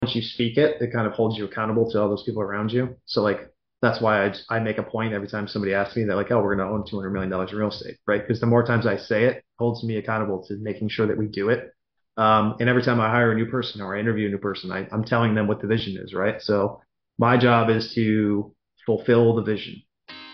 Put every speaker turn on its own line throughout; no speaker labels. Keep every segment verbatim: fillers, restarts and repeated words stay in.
once you speak it, it kind of holds you accountable to all those people around you. So like that's why I I make a point every time somebody asks me that like, oh, we're going to own two hundred million dollars in real estate, right? Because the more times I say it, it holds me accountable to making sure that we do it. Um, and every time I hire a new person or I interview a new person, I, I'm telling them what the vision is, right? So my job is to fulfill the vision.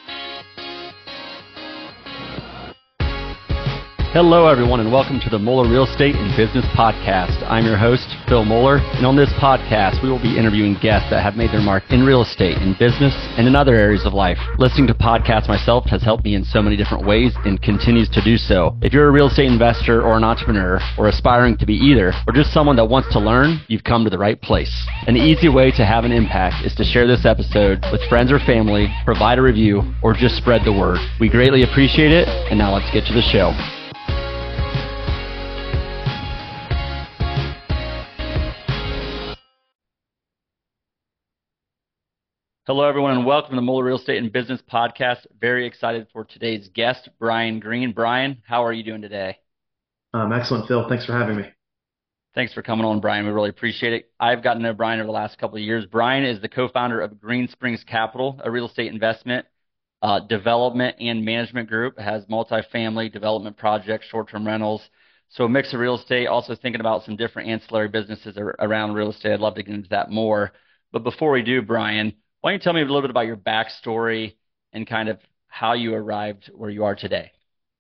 Hello, everyone, and welcome to the Moeller Real Estate and Business Podcast. I'm your host, Phil Moeller, and on this podcast, we will be interviewing guests that have made their mark in real estate, in business, and in other areas of life. Listening to podcasts myself has helped me in so many different ways and continues to do so. If you're a real estate investor or an entrepreneur, or aspiring to be either, or just someone that wants to learn, you've come to the right place. An easy way to have an impact is to share this episode with friends or family, provide a review, or just spread the word. We greatly appreciate it, and now let's get to the show. Hello, everyone, and welcome to the Moeller Real Estate and Business Podcast. Very excited for today's guest, Brian Green. Brian, how are you doing today?
Um, excellent, Phil. Thanks for having me.
Thanks for coming on, Brian. We really appreciate it. I've gotten to know Brian over the last couple of years. Brian is the co-founder of Green Springs Capital, a real estate investment, uh, development, and management group. It has multifamily development projects, short-term rentals, so a mix of real estate. Also thinking about some different ancillary businesses ar- around real estate. I'd love to get into that more. But before we do, Brian, why don't you tell me a little bit about your backstory and kind of how you arrived where you are today?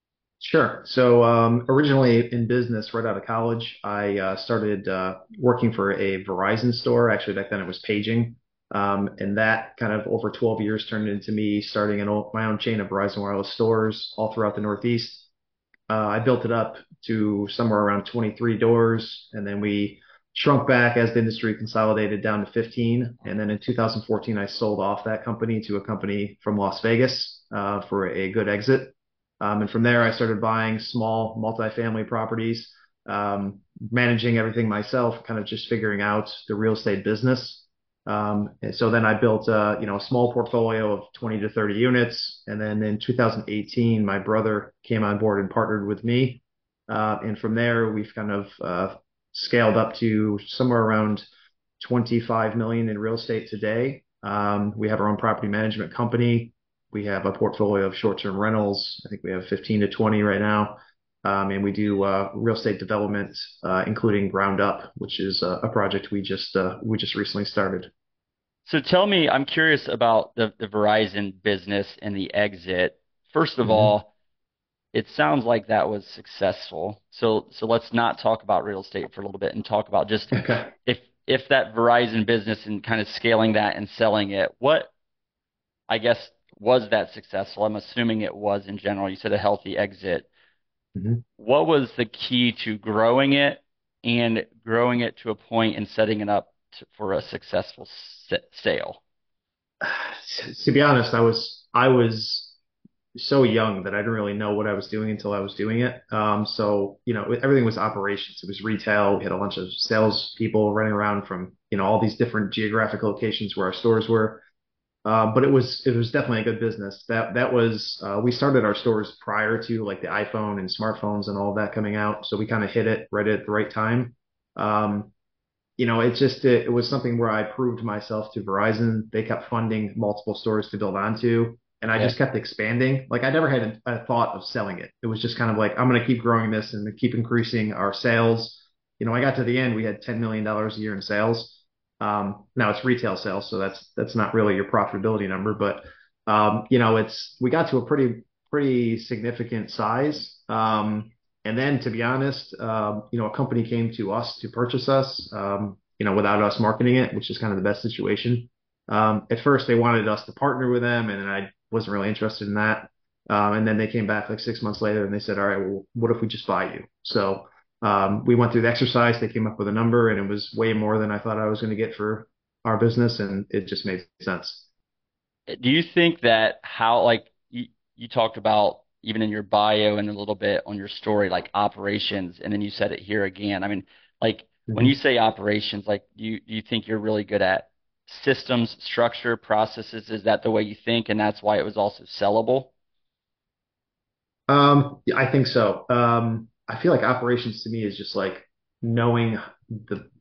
Sure. So um, originally in business, right out of college, I uh, started uh, working for a Verizon store. Actually, back then it was paging. Um, and that kind of over twelve years turned into me starting an old, my own chain of Verizon Wireless stores all throughout the Northeast. Uh, I built it up to somewhere around twenty-three doors, and then we shrunk back as the industry consolidated down to fifteen. And then in two thousand fourteen, I sold off that company to a company from Las Vegas uh, for a good exit. Um, and from there, I started buying small multifamily properties, um, managing everything myself, kind of just figuring out the real estate business. Um, and so then I built, uh, you know, a small portfolio of twenty to thirty units. And then in two thousand eighteen, my brother came on board and partnered with me. Uh, and from there, we've kind of uh, scaled up to somewhere around twenty-five million in real estate today. Um, we have our own property management company. We have a portfolio of short-term rentals. I think we have fifteen to twenty right now. Um, and we do uh, real estate development, uh, including ground up, which is uh, a project we just uh, we just recently started.
So tell me, I'm curious about the, the Verizon business and the exit. First of
hmm
all, it sounds like that was successful. So so let's not talk about real estate for a little bit and talk about just
Okay.
if if that Verizon business and kind of scaling that and selling it, what I guess was that successful? I'm assuming it was in general. You said a healthy exit.
hmm
What was the key to growing it and growing it to a point and setting it up to, for a successful s- sale?
To be honest, I was I was so young that I didn't really know what I was doing until I was doing it. Um, so you know, everything was operations. It was retail. We had a bunch of sales people running around from you know all these different geographic locations where our stores were. Uh, but it was it was definitely a good business. That that was uh, we started our stores prior to like the iPhone and smartphones and all of that coming out. So we kind of hit it right at the right time. Um, you know, it just it, it was something where I proved myself to Verizon. They kept funding multiple stores to build onto, and I
Yeah.
just kept expanding. Like I never had a, a thought of selling it. It was just kind of like I'm going to keep growing this and keep increasing our sales. You know, I got to the end, we had ten million dollars a year in sales. Um, now it's retail sales, so that's that's not really your profitability number, but um, you know, it's we got to a pretty pretty significant size. Um, and then, to be honest, um, you know, a company came to us to purchase us, um, you know, without us marketing it, which is kind of the best situation. Um, at first, they wanted us to partner with them, and I wasn't really interested in that. Um, and then they came back like six months later, and they said, "All right, well, what if we just buy you?" So um, we went through the exercise. They came up with a number, and it was way more than I thought I was going to get for our business, and it just made sense.
Do you think that how, like, you, you talked about even in your bio and a little bit on your story, like operations, and then you said it here again. I mean, like, when you
Mhm.
say operations, like, do you, do you think you're really good at systems, structure, processes? Is that the way you think, and that's why it was also sellable?
Um, yeah, I think so. Um, I feel like operations to me is just like knowing the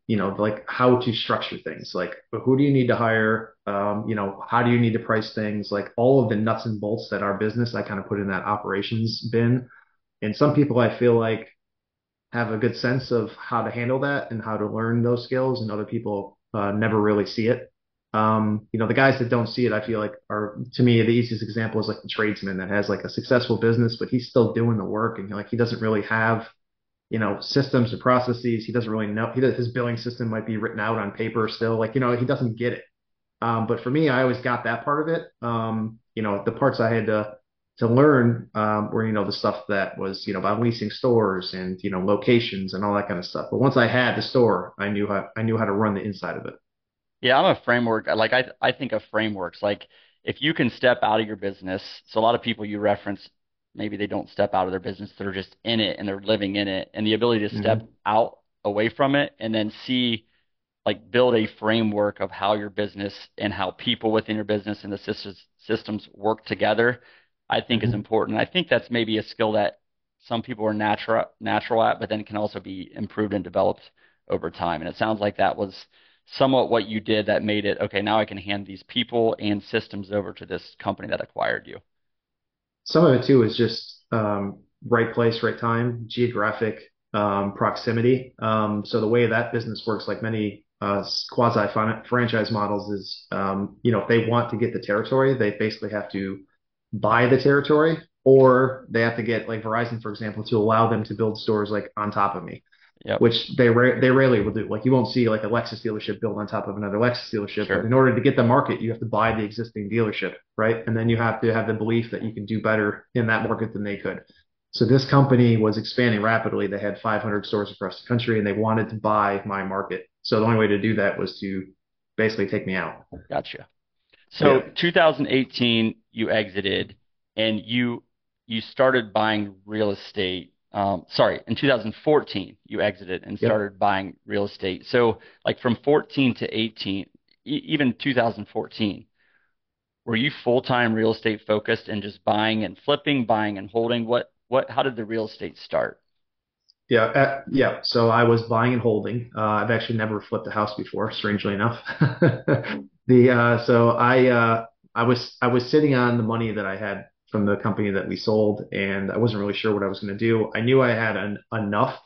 you know, like how to structure things, like who do you need to hire, um, you know, how do you need to price things, like all of the nuts and bolts that our business, I kind of put in that operations bin. And some people I feel like have a good sense of how to handle that and how to learn those skills, and other people uh, never really see it. Um, you know, the guys that don't see it, I feel like are, to me, the easiest example is like the tradesman that has like a successful business, but he's still doing the work, and like he doesn't really have, you know, systems or processes. He doesn't really know. He does, his billing system might be written out on paper still. Like, you know, he doesn't get it. Um, but for me, I always got that part of it. Um, you know, the parts I had to to learn um, were, you know, the stuff that was, you know, about leasing stores and, you know, locations and all that kind of stuff. But once I had the store, I knew how I knew how to run the inside of it.
Yeah, I'm a framework. Like I I think of frameworks. Like if you can step out of your business, so a lot of people you reference, maybe they don't step out of their business, they're just in it and they're living in it. And the ability to step
Hmm.
out away from it and then see like build a framework of how your business and how people within your business and the systems systems work together, I think is
Hmm.
important. I think that's maybe a skill that some people are natural natural at, but then can also be improved and developed over time. And it sounds like that was somewhat what you did that made it okay. Now I can hand these people and systems over to this company that acquired you.
Some of it too is just um, right place, right time, geographic um, proximity. Um, so the way that business works, like many uh, quasi franchise models, is um, you know, if they want to get the territory, they basically have to buy the territory, or they have to get, like Verizon, for example, to allow them to build stores like on top of me,
Yep.
which they ra- they rarely will do. Like you won't see like a Lexus dealership built on top of another Lexus dealership, but in
Sure.
order to get the market, you have to buy the existing dealership, right? And then you have to have the belief that you can do better in that market than they could. So this company was expanding rapidly. They had five hundred stores across the country, and they wanted to buy my market. So the only way to do that was to basically take me out.
Gotcha. So
Yeah.
twenty eighteen, you exited and you you started buying real estate. Um, sorry, in two thousand fourteen, you exited and
Yep.
started buying real estate. So like from fourteen to eighteen, e- even two thousand fourteen, were you full-time real estate focused and just buying and flipping, buying and holding? What what how did the real estate start?
Yeah, uh, yeah. So I was buying and holding. Uh, I've actually never flipped a house before, strangely enough. The uh, so I uh, I was I was sitting on the money that I had from the company that we sold, and I wasn't really sure what I was going to do. I knew I had an, enough,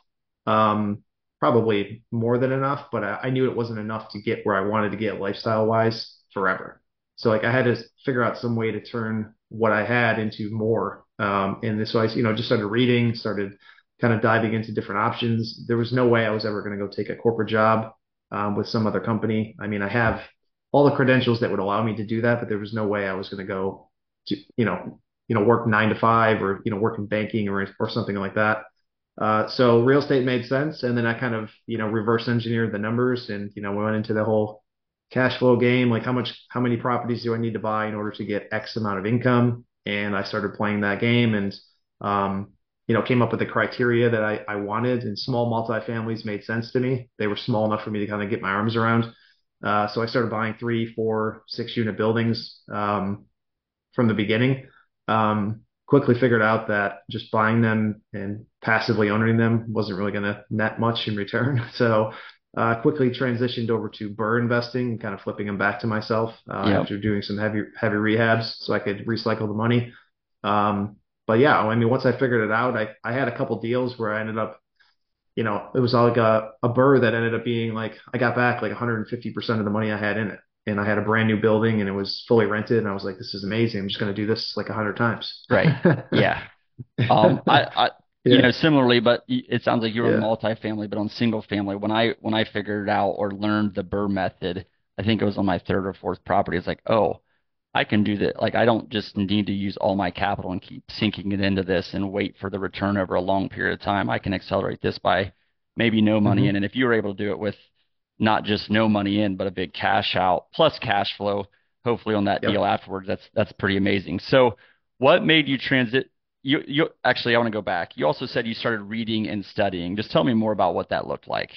um, probably more than enough, but I, I knew it wasn't enough to get where I wanted to get lifestyle wise forever. So like I had to figure out some way to turn what I had into more. Um, and so I, you know, just started reading, started kind of diving into different options. There was no way I was ever going to go take a corporate job um, with some other company. I mean, I have all the credentials that would allow me to do that, but there was no way I was going to go to, you know, you know, work nine to five, or, you know, work in banking, or, or something like that. Uh, so real estate made sense. And then I kind of, you know, reverse engineered the numbers, and, you know, we went into the whole cash flow game. Like how much, how many properties do I need to buy in order to get X amount of income? And I started playing that game, and, um, you know, came up with the criteria that I, I wanted, and small multifamilies made sense to me. They were small enough for me to kind of get my arms around. Uh, so I started buying three, four, six unit buildings um, from the beginning. Um, quickly figured out that just buying them and passively owning them wasn't really going to net much in return. So uh, quickly transitioned over to BRRRR investing and kind of flipping them back to myself uh,
Yep.
after doing some heavy heavy rehabs so I could recycle the money. Um, but yeah, I mean, once I figured it out, I, I had a couple deals where I ended up, you know, it was like a, a BRRRR that ended up being like, I got back like one hundred fifty percent of the money I had in it. And I had a brand new building, and it was fully rented. And I was like, this is amazing. I'm just going to do this like a hundred times.
Right. Yeah. Um, I, I, you
Yeah.
know, similarly, but y- it sounds like you're on
Yeah.
multifamily, but on single family. When I when I figured it out or learned the BRRRR method, I think it was on my third or fourth property. It's like, oh, I can do that. Like, I don't just need to use all my capital and keep sinking it into this and wait for the return over a long period of time. I can accelerate this by maybe no money in.
Hmm.
And if you were able to do it with not just no money in, but a big cash out plus cash flow, hopefully on that deal
Yep.
afterwards, that's that's pretty amazing. So, what made you transit? You you actually, I want to go back. You also said you started reading and studying. Just tell me more about what that looked like.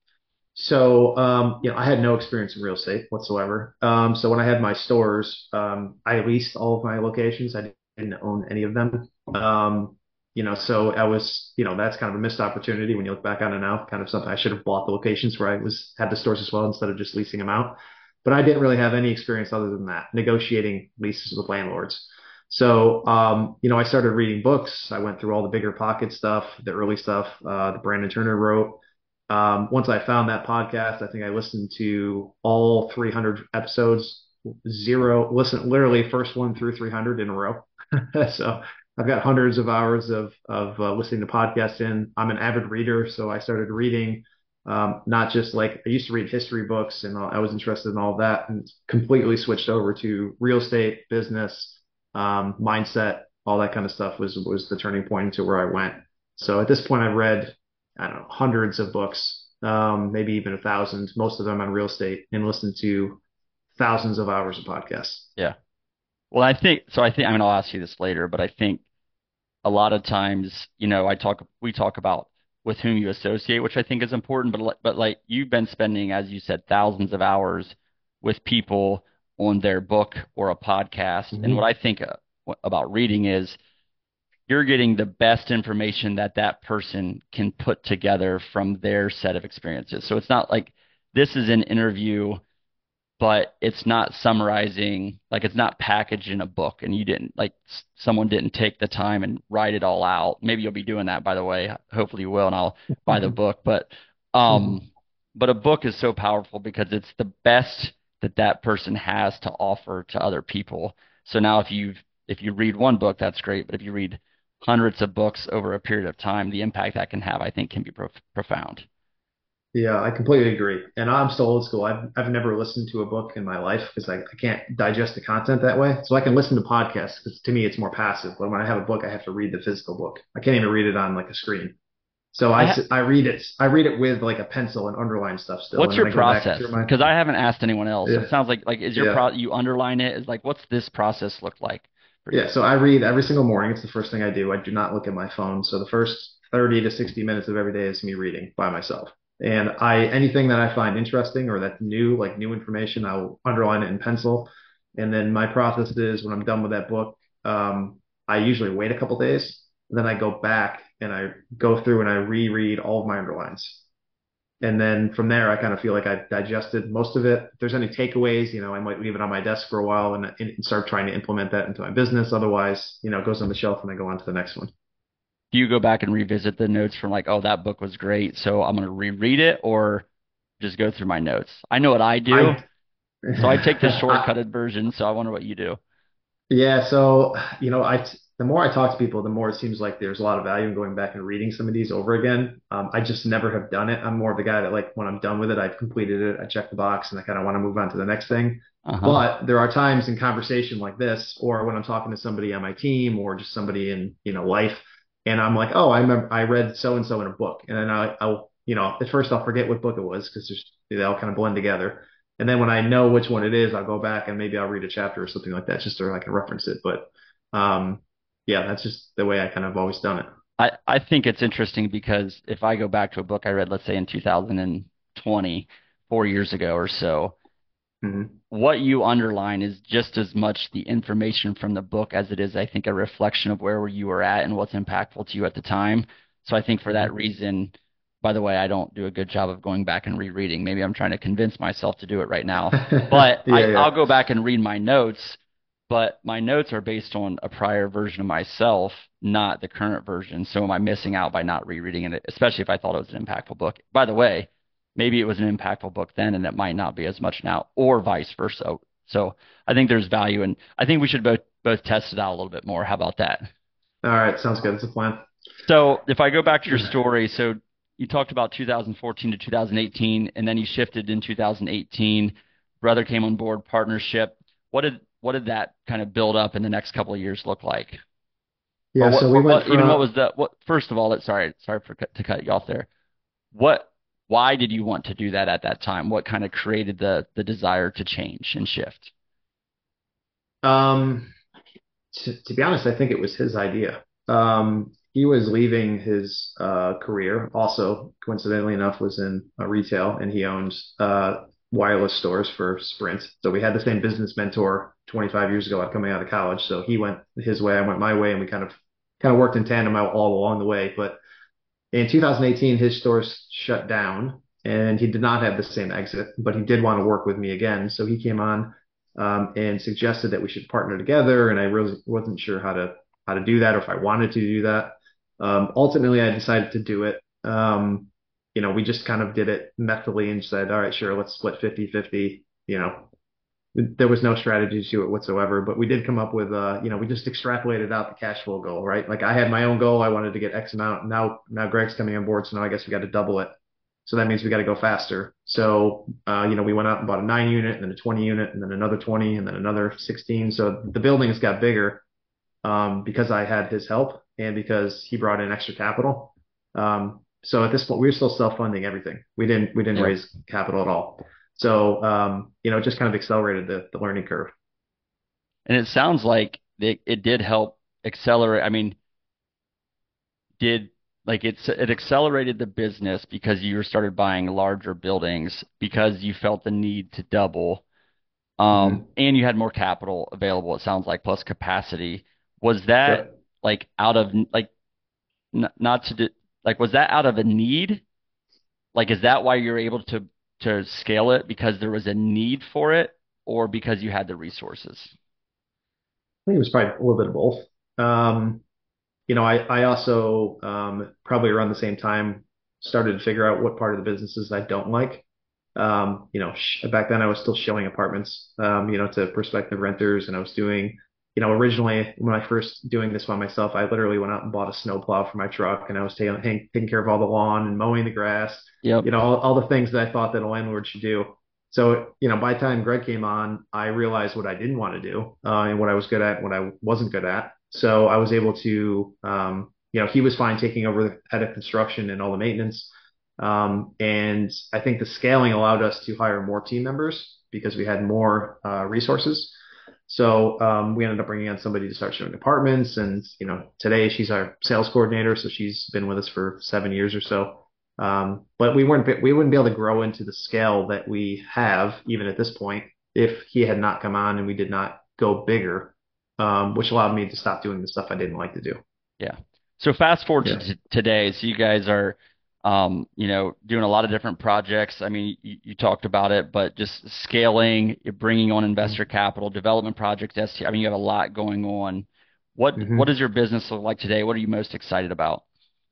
So, um, you know, I had no experience in real estate whatsoever. Um, so when I had my stores, um, I leased all of my locations. I didn't own any of them. Um, you know, so I was, you know, that's kind of a missed opportunity when you look back on it now, kind of something I should have bought the locations where I was had the stores as well instead of just leasing them out. But I didn't really have any experience other than that, negotiating leases with landlords. So, um, you know, I started reading books. I went through all the Bigger Pocket stuff, the early stuff, uh, that Brandon Turner wrote. Um, once I found that podcast, I think I listened to all three hundred episodes, zero, listen, literally first one through three hundred in a row. So I've got hundreds of hours of of uh, listening to podcasts in. I'm an avid reader, so I started reading, um, not just like I used to read history books, and I was interested in all of that, and completely switched over to real estate, business, um, mindset, all that kind of stuff was was the turning point into where I went. So at this point, I've read, I don't know, hundreds of books, um, maybe even a thousand, most of them on real estate, and listened to thousands of hours of podcasts.
Yeah. Well, I think so. I think I mean I'll ask you this later, but I think a lot of times, you know, I talk we talk about with whom you associate, which I think is important, but li- but like you've been spending, as you said, thousands of hours with people on their book or a podcast. And what
Hmm.
I think uh, wh- about reading is you're getting the best information that that person can put together from their set of experiences. So it's not like this is an interview, but it's not summarizing, like it's not packaged in a book, and you didn't like s- someone didn't take the time and write it all out. Maybe you'll be doing that, by the way. Hopefully you will, and I'll buy the book. But um,
Hmm.
but a book is so powerful because it's the best that that person has to offer to other people. So now if you if you read one book, that's great. But if you read hundreds of books over a period of time, the impact that can have, I think, can be prof profound.
Yeah, I completely agree. And I'm still old school. I've I've never listened to a book in my life because I, I can't digest the content that way. So I can listen to podcasts because to me it's more passive. But when I have a book, I have to read the physical book. I can't even read it on like a screen. So I,
I
s-
ha-
I read it I read it with like a pencil and underline stuff still,
What's
and then
your
I go back
process?
through my
Because I haven't asked anyone else. So it
yeah
sounds like like is your
yeah
pro you underline it? Is like what's this process look like for
yeah.
you?
So I read every single morning. It's the first thing I do. I do not look at my phone. So the first thirty to sixty minutes of every day is me reading by myself. And I anything that I find interesting or that's new, like new information, I'll underline it in pencil. And then my process is when I'm done with that book, um, I usually wait a couple days. Then I go back and I go through and I reread all of my underlines. And then from there, I kind of feel like I've digested most of it. If there's any takeaways, you know, I might leave it on my desk for a while and, and start trying to implement that into my business. Otherwise, you know, it goes on the shelf and I go on to the next one.
Do you go back and revisit the notes from like, oh, that book was great, so I'm gonna reread it, or just go through my notes? I know what I do,
I,
so I take the
I
shortcutted version. So I wonder what you do.
yeah, so you know, I the more I talk to people, the more it seems like there's a lot of value in going back and reading some of these over again. Um, I just never have done it. I'm more of the guy that like when I'm done with it, I've completed it, I check the box, and I kind of want to move on to the next thing.
Uh-huh.
But there are times in conversation like this, or when I'm talking to somebody on my team, or just somebody in you know life, and I'm like, oh, I remember I read so and so in a book, and then I, I'll you know at first I'll forget what book it was because they all kind of blend together. And then when I know which one it is, I'll go back and maybe I'll read a chapter or something like that just so I can reference it. But um, yeah, that's just the way I kind of always done it.
I I think it's interesting because if I go back to a book I read, let's say in two thousand twenty, four years ago or so,
Hmm.
what you underline is just as much the information from the book as it is, I think, a reflection of where you were at and what's impactful to you at the time. So I think for that
Hmm.
reason, by the way, I don't do a good job of going back and rereading. Maybe I'm trying to convince myself to do it right now. But I,
Yeah, yeah.
I'll go back and read my notes, but my notes are based on a prior version of myself, not the current version. So am I missing out by not rereading it, especially if I thought it was an impactful book? By the way, maybe it was an impactful book then and it might not be as much now, or vice versa. So I think there's value, and I think we should both both test it out a little bit more. How about that?
All right, sounds good. It's a plan.
So if I go back to your story, so you talked about two thousand fourteen to two thousand eighteen, and then you shifted in two thousand eighteen. Brother came on board, partnership. What did what did that kind of build up in the next couple of years look like? Or
Yeah,
what,
so we
what,
went
what even what
from
was the what? First of all, let sorry sorry for cut- to cut you off there. What why did you want to do that at that time? What kind of created the the desire to change and shift?
um to, to be honest, I think it was his idea. Um, he was leaving his uh, career, also coincidentally enough, was in uh, retail, and he owns uh, wireless stores for Sprint. So we had the same business mentor twenty-five years ago coming out of college. So he went his way, I went my way, and we kind of kind of worked in tandem all, all along the way. But in two thousand eighteen, his stores shut down and he did not have the same exit, but he did want to work with me again. So he came on um, and suggested that we should partner together. And I really wasn't sure how to how to do that or if I wanted to do that. Um, ultimately, I decided to do it. Um, you know, we just kind of did it methodically and said, all right, sure, let's split fifty fifty. You know, there was no strategy to it whatsoever, but we did come up with, uh, you know, we just extrapolated out the cash flow goal, right? Like I had my own goal. I wanted to get X amount. Now, now Greg's coming on board. So now I guess we got to double it. So that means we got to go faster. So, uh, you know, we went out and bought a nine unit and then a twenty unit and then another twenty and then another sixteen. So the buildings got bigger, um, because I had his help and because he brought in extra capital. Um, so at this point, we were still self-funding everything. We didn't, we didn't
Yeah.
raise capital at all. So, um, you know, it just kind of accelerated the, the learning curve.
And it sounds like it, it did help accelerate. I mean, did like it's it accelerated the business because you started buying larger buildings because you felt the need to double, um,
Hmm.
and you had more capital available. It sounds like plus capacity. Was that
Yep.
like out of like n not to do, like was that out of a need? Like, is that why you're able to to scale it because there was a need for it, or because you had the resources?
I think it was probably a little bit of both. Um, you know, I, I also, um, probably around the same time started to figure out what part of the businesses I don't like. Um, you know, sh back then I was still showing apartments, um, you know, to prospective renters, and I was doing, you know, originally when I first doing this by myself, I literally went out and bought a snowplow for my truck, and I was taking taking care of all the lawn and mowing the grass,
Yep.
you know, all, all the things that I thought that a landlord should do. So, you know, by the time Greg came on, I realized what I didn't want to do, uh, and what I was good at, what I wasn't good at. So I was able to, um, you know, he was fine taking over the head of construction and all the maintenance. Um, and I think the scaling allowed us to hire more team members because we had more uh, resources. So um, we ended up bringing on somebody to start showing apartments. And, you know, today she's our sales coordinator. So she's been with us for seven years or so. Um, but we weren't, we wouldn't be able to grow into the scale that we have even at this point if he had not come on and we did not go bigger, um, which allowed me to stop doing the stuff I didn't like to do.
Yeah. So fast forward to
Yeah.
t today. So you guys are, um, you know, doing a lot of different projects. I mean, you, you talked about it, but just scaling, you're bringing on investor capital, development projects. S T I mean, you have a lot going on. What what
Mm-hmm.
does your business look like today? What are you most excited about?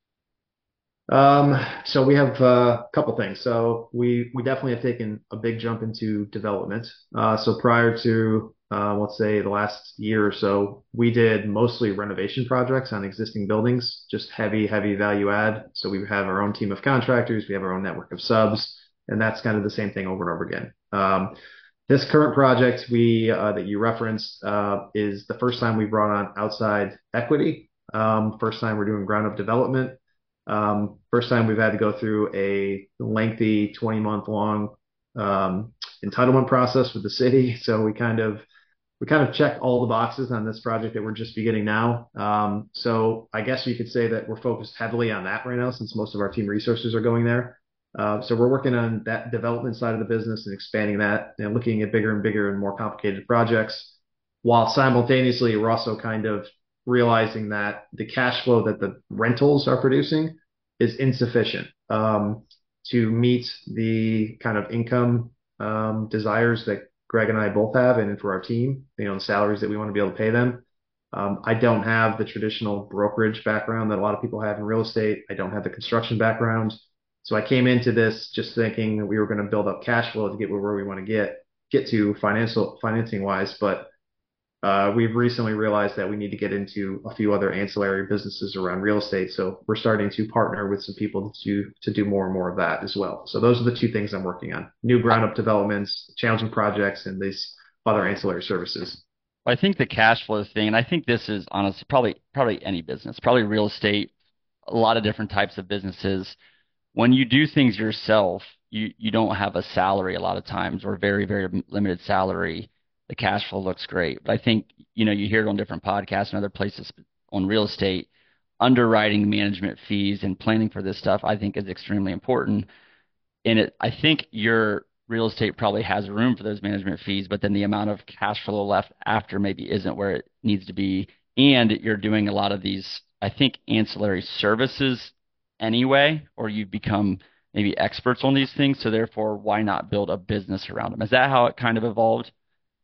Um, so we have uh, a couple things. So we we definitely have taken a big jump into development. Uh, so prior to uh, let's say the last year or so, we did mostly renovation projects on existing buildings, just heavy, heavy value add. So we have our own team of contractors, we have our own network of subs, and that's kind of the same thing over and over again. Um, this current project we uh, that you referenced uh, is the first time we brought on outside equity. Um, first time we're doing ground up development. Um, first time we've had to go through a lengthy twenty month long um, entitlement process with the city. So we kind of we kind of check all the boxes on this project that we're just beginning now. Um, so I guess you could say that we're focused heavily on that right now since most of our team resources are going there. Uh, so we're working on that development side of the business and expanding that and looking at bigger and bigger and more complicated projects, while simultaneously we're also kind of realizing that the cash flow that the rentals are producing is insufficient um, to meet the kind of income um, desires that Greg and I both have, and for our team, you know, the salaries that we want to be able to pay them. Um, I don't have the traditional brokerage background that a lot of people have in real estate. I don't have the construction background. So I came into this just thinking that we were going to build up cash flow to get where we want to get get to financial financing wise, but uh, we've recently realized that we need to get into a few other ancillary businesses around real estate. So we're starting to partner with some people to to do more and more of that as well. So those are the two things I'm working on: new ground up developments, challenging projects, and these other ancillary services.
I think the cash flow thing, and I think this is honestly probably probably any business, probably real estate, a lot of different types of businesses. When you do things yourself, you you don't have a salary a lot of times or very, very limited salary. The cash flow looks great. But I think, you know, you hear it on different podcasts and other places on real estate, underwriting management fees and planning for this stuff, I think is extremely important. And it, I think your real estate probably has room for those management fees, but then the amount of cash flow left after maybe isn't where it needs to be. And you're doing a lot of these I think, ancillary services anyway, or you become maybe experts on these things. So therefore, why not build a business around them? Is that how it kind of evolved?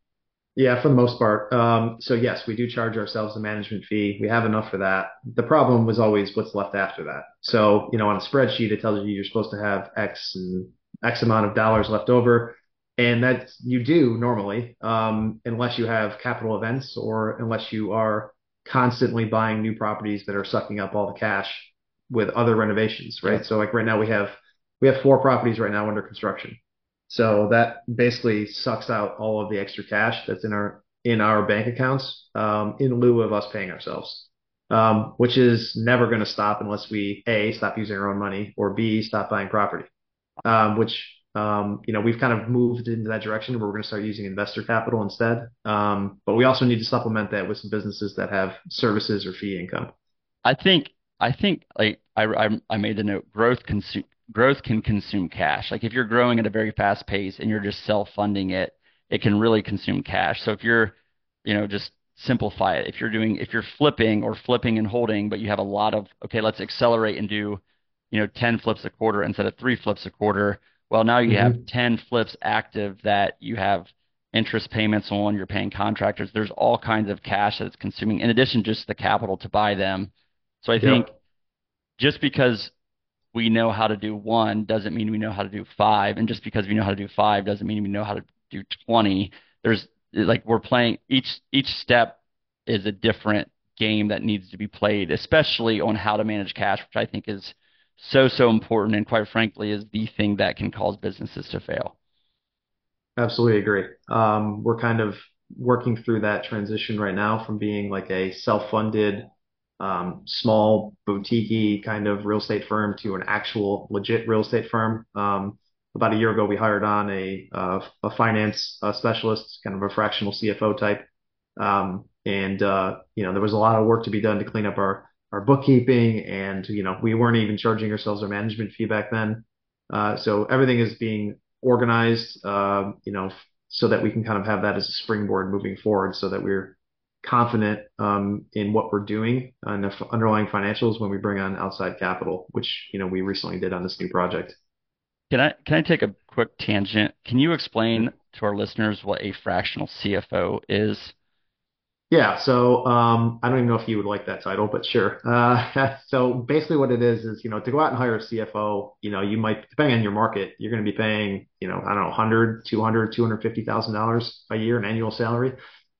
Yeah, for the most part. Um, so yes, we do charge ourselves a management fee. We have enough for that. The problem was always what's left after that. So, you know, on a spreadsheet, it tells you you're supposed to have X and X amount of dollars left over. And that you do normally, um, unless you have capital events or unless you are constantly buying new properties that are sucking up all the cash with other renovations, right?
Yep.
So like right now we have we have four properties right now under construction. So that basically sucks out all of the extra cash that's in our in our bank accounts, um, in lieu of us paying ourselves, um, which is never going to stop unless we A, stop using our own money, or B, stop buying property, um, which um, you know we've kind of moved into that direction where we're going to start using investor capital instead. Um, but we also need to supplement that with some businesses that have services or fee income.
I think I think like I I, I made the note growth consume growth can consume cash. Like if you're growing at a very fast pace and you're just self-funding it, it can really consume cash. So if you're, you know, just simplify it. If you're doing if you're flipping or flipping and holding, but you have a lot of, okay, let's accelerate and do, you know, ten flips a quarter instead of three flips a quarter. Well, now you have
Hmm.
ten flips active that you have interest payments on, you're paying contractors. There's all kinds of cash that it's consuming in addition to just the capital to buy them. So I think
Yep.
just because we know how to do one doesn't mean we know how to do five, and just because we know how to do five doesn't mean we know how to do twenty. There's like we're playing each each step is a different game that needs to be played, especially on how to manage cash, which I think is so so important, and quite frankly is the thing that can cause businesses to fail.
Absolutely agree. Um, we're kind of working through that transition right now from being like a self-funded, um, small boutique kind of real estate firm to an actual legit real estate firm. Um, about a year ago, we hired on a uh, a finance uh, specialist, kind of a fractional C F O type. Um, and uh, you know, there was a lot of work to be done to clean up our our bookkeeping, and you know, we weren't even charging ourselves our management fee back then. Uh, so everything is being organized, uh, you know, so that we can kind of have that as a springboard moving forward, so that we're confident um, in what we're doing and the f- underlying financials when we bring on outside capital, which you know we recently did on this new project.
Can I can I take a quick tangent? Can you explain to our listeners what a fractional C F O is?
Yeah, so um, I don't even know if you would like that title, but sure. Uh, so basically, what it is is, you know, to go out and hire a C F O, you know, you might, depending on your market, you're going to be paying, you know, I don't know, one hundred, two hundred, two hundred fifty thousand dollars a year in annual salary.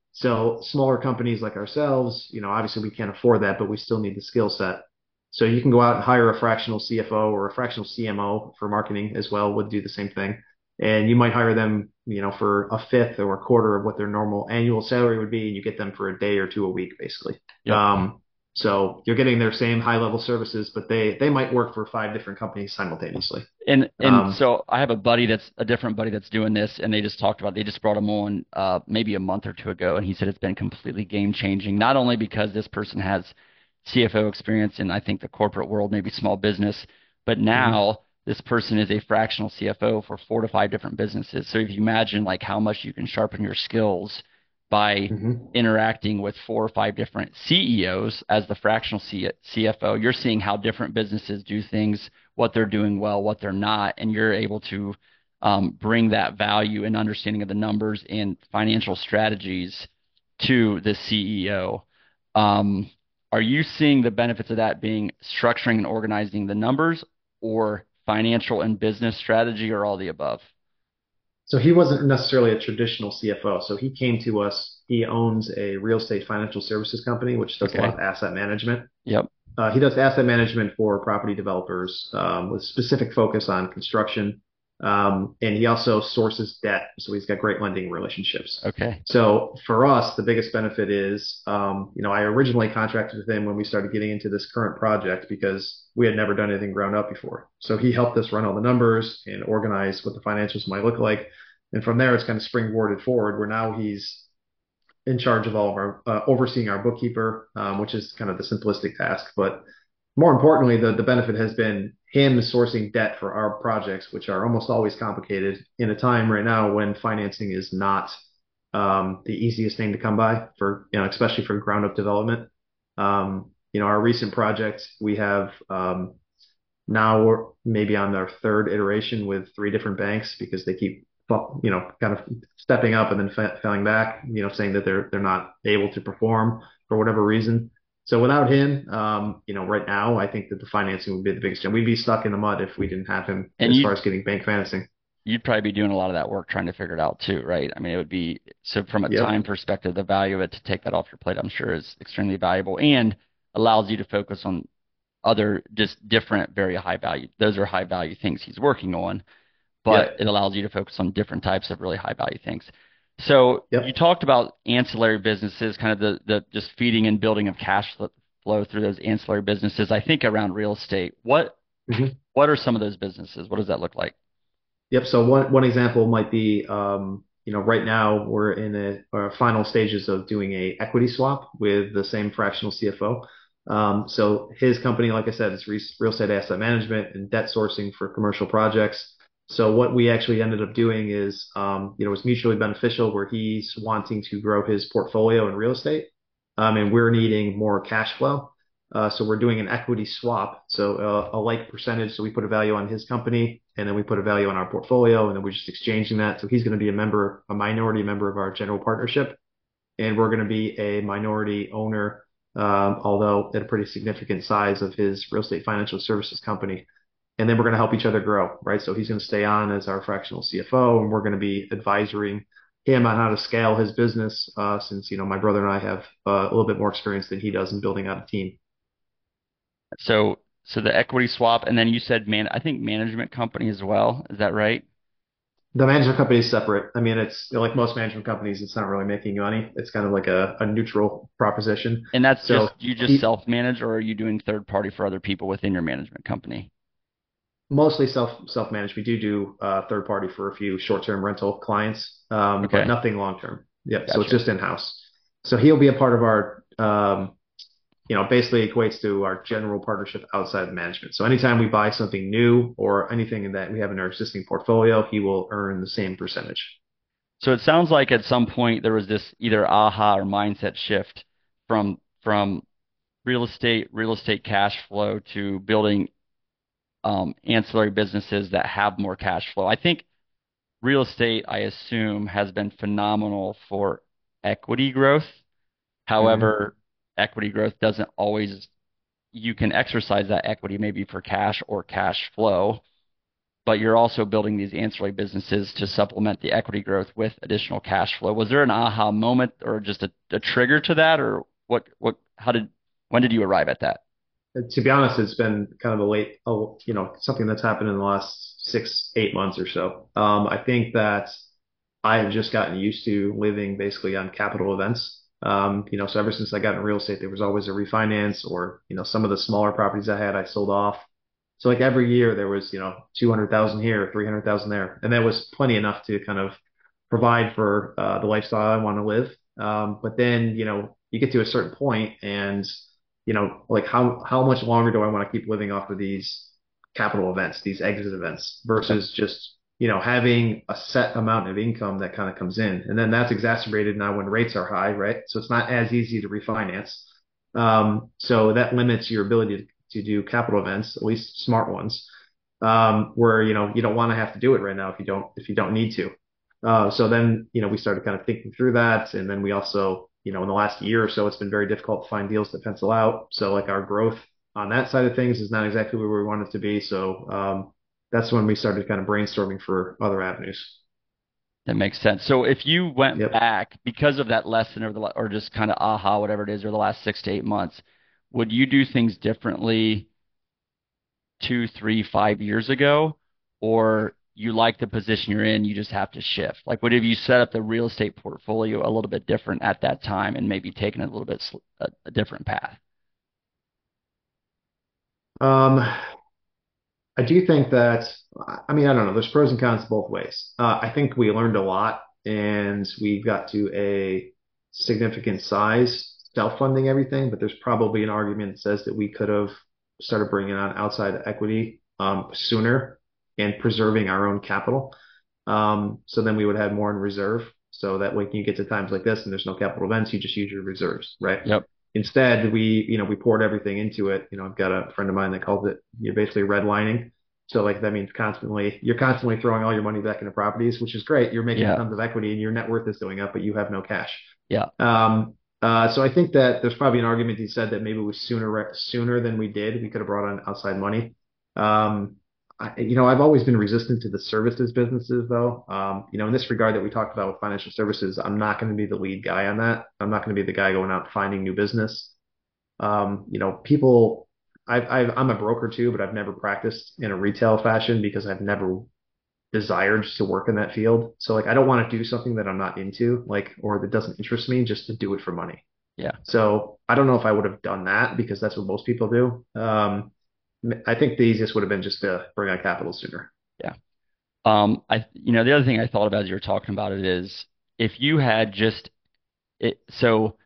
So smaller companies like ourselves, you know, obviously we can't afford that, but we still need the skill set. So you can go out and hire a fractional C F O or a fractional C M O for marketing as well, would do the same thing. And you might hire them, you know, for a fifth or a quarter of what their normal annual salary would be, and you get them for a day or two a week, basically.
Yep.
Um, so you're getting their same high level services, but they they might work for five different companies simultaneously.
And and
Um,
so I have a buddy that's a different buddy that's doing this, and they just talked about they just brought him on uh, maybe a month or two ago, and he said it's been completely game changing. Not only because this person has C F O experience in I think the corporate world, maybe small business, but
mhm,
now this person is a fractional C F O for four to five different businesses. So if you imagine like how much you can sharpen your skills by
mhm.
interacting with four or five different C E Os as the fractional C- CFO, you're seeing how different businesses do things, what they're doing well, what they're not, and you're able to um, bring that value and understanding of the numbers and financial strategies to the C E O. Um, are you seeing the benefits of that being structuring and organizing the numbers or financial and business strategy or all the above?
So he wasn't necessarily a traditional C F O. So he came to us. He owns a real estate financial services company, which does a lot
Okay.
of asset management.
Yep.
Uh, he does asset management for property developers um, with specific focus on construction. Um, and he also sources debt. So he's got great lending relationships.
Okay.
So for us, the biggest benefit is, um, you know, I originally contracted with him when we started getting into this current project because we had never done anything ground up before. So he helped us run all the numbers and organize what the financials might look like. And from there, it's kind of springboarded forward where now he's in charge of all of our uh, overseeing our bookkeeper, um, which is kind of the simplistic task. But more importantly, the, the benefit has been him sourcing debt for our projects, which are almost always complicated in a time right now when financing is not um, the easiest thing to come by for, you know, especially for ground up development. Um, you know, our recent project, we have um, now we're maybe on their third iteration with three different banks because they keep, you know, kind of stepping up and then fa- falling back, you know, saying that they're they're not able to perform for whatever reason. So without him, um, you know, right now, I think that the financing would be the biggest challenge. We'd be stuck in the mud if we didn't have him
And
as
you
far as getting bank financing.
you'd probably be doing a lot of that work trying to figure it out too, right? I mean, it would be so from a time
Yep.
perspective, the value of it to take that off your plate, I'm sure, is extremely valuable and allows you to focus on other just different, very high value. Those are high value things he's working on, but
Yep.
it allows you to focus on different types of really high value things. So you
Yep.
talked about ancillary businesses, kind of the the just feeding and building of cash flow through those ancillary businesses. I think around real estate, what
Mhm.
what are some of those businesses? What does that look like?
Yep. So one one example might be, um, you know, right now we're in a our final stages of doing a equity swap with the same fractional C F O. Um, so his company, like I said, is re real estate asset management and debt sourcing for commercial projects. So what we actually ended up doing is, um, you know, it was mutually beneficial where he's wanting to grow his portfolio in real estate, um, and we're needing more cash flow. Uh, so we're doing an equity swap. So uh, a like percentage. So we put a value on his company and then we put a value on our portfolio and then we're just exchanging that. So he's going to be a member, a minority member of our general partnership. And we're going to be a minority owner, um, although at a pretty significant size of his real estate financial services company. And then we're going to help each other grow, right? So he's going to stay on as our fractional C F O and we're going to be advisoring him on how to scale his business, uh, since, you know, my brother and I have uh, a little bit more experience than he does in building out a team.
So so the equity swap, and then you said man, I think management company as well. Is that right?
The management company is separate. I mean, it's like most management companies, it's not really making money. It's kind of like a, a neutral proposition.
And that's
So
just you just
he
self-manage, or are you doing third party for other people within your management company?
mostly self self managed. We do do uh, third party for a few short term rental clients, um, but
Okay,
nothing long term. Yep. So it's
gotcha.
just in house. So he'll be a part of our, um, you know, basically equates to our general partnership outside of management. So anytime we buy something new or anything that we have in our existing portfolio, he will earn the same percentage.
So it sounds like at some point there was this either aha or mindset shift from from real estate, real estate cash flow to building um, ancillary businesses that have more cash flow. I think real estate, I assume, has been phenomenal for equity growth.
Hmm.
However, equity growth doesn't always, you can exercise that equity maybe for cash or cash flow, but you're also building these ancillary businesses to supplement the equity growth with additional cash flow. Was there an aha moment or just a, a trigger to that, or what, what, how did, when did you arrive at that?
To be honest, it's been kind of a late, oh, you know, something that's happened in the last six, eight months or so. Um, I think that I have just gotten used to living basically on capital events. Um, you know, so ever since I got in real estate, there was always a refinance or, you know, some of the smaller properties I had, I sold off. So like every year there was, you know, two hundred thousand here, three hundred thousand there. And that was plenty enough to kind of provide for uh, the lifestyle I want to live. Um, but then, you know, you get to a certain point and, you know, like how, how much longer do I want to keep living off of these capital events, these exit events
Yep.
versus just, you know, having a set amount of income that kind of comes in. And then that's exacerbated now when rates are high, right? So it's not as easy to refinance. Um, so that limits your ability to to do capital events, at least smart ones, um, where you know you don't want to have to do it right now if you don't if you don't need to. Uh, so then you know we started kind of thinking through that, and then we also you know in the last year or so it's been very difficult to find deals to pencil out. So like our growth on that side of things is not exactly where we want it to be. So um, that's when we started kind of brainstorming for other avenues.
That makes sense. So if you went
Yep.
back because of that lesson or the or just kind of aha, whatever it is, or the last six to eight months, would you do things differently two, three, five years ago, or you like the position you're in, you just have to shift? Like, would have you set up the real estate portfolio a little bit different at that time and maybe taken it a little bit sl- a, a different path?
Um, I do think that, I mean, I don't know, there's pros and cons both ways. Uh, I think we learned a lot and we got to a significant size self-funding everything, but there's probably an argument that says that we could have started bringing on outside equity um, sooner and preserving our own capital. Um, so then we would have more in reserve. So that way, when you get to times like this and there's no capital events, you just use your reserves, right?
Yep.
Instead, we, you know, we poured everything into it. You know, I've got a friend of mine that calls it, you're basically redlining. So like that means constantly, you're constantly throwing all your money back into properties, which is great. You're making
Yeah.
tons of equity and your net worth is going up, but you have no cash.
Yeah.
Um, uh, so I think that there's probably an argument he said that maybe we sooner sooner than we did. We could have brought on outside money. Um, I, you know, I've always been resistant to the services businesses, though. Um, you know, in this regard that we talked about with financial services, I'm not going to be the lead guy on that. I'm not going to be the guy going out finding new business. Um, you know, people, I've, I've, I'm a broker too, but I've never practiced in a retail fashion because I've never desired to work in that field. So like, I don't want to do something that I'm not into, like, or that doesn't interest me just to do it for money.
Yeah.
So I don't know if I would have done that because that's what most people do. Um, I think the easiest would have been just to bring on capital sooner.
Yeah. Um, I, you know, the other thing I thought about as you were talking about it is if you had just it, so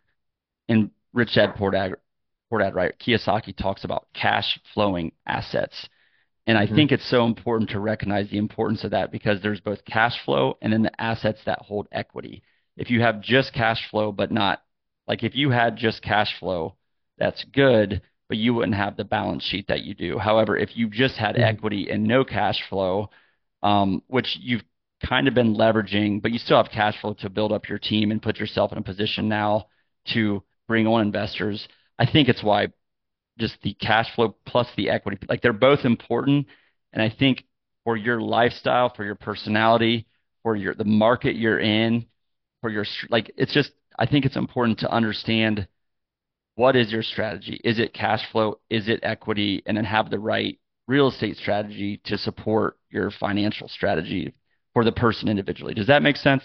in Rich Dad Poor Dad, Poor Dad, right? Kiyosaki talks about cash flowing assets. And I think
Hmm.
it's so important to recognize the importance of that because there's both cash flow and then the assets that hold equity. If you have just cash flow, but not like if you had just cash flow, that's good, but you wouldn't have the balance sheet that you do. However, if you just had
Hmm.
equity and no cash flow, um, which you've kind of been leveraging, but you still have cash flow to build up your team and put yourself in a position now to bring on investors. I think it's why just the cash flow plus the equity. Like they're both important. And I think for your lifestyle, for your personality, for your the market you're in, for your like it's just I think it's important to understand what is your strategy? Is it cash flow? Is it equity? And then have the right real estate strategy to support your financial strategy for the person individually. Does that make sense?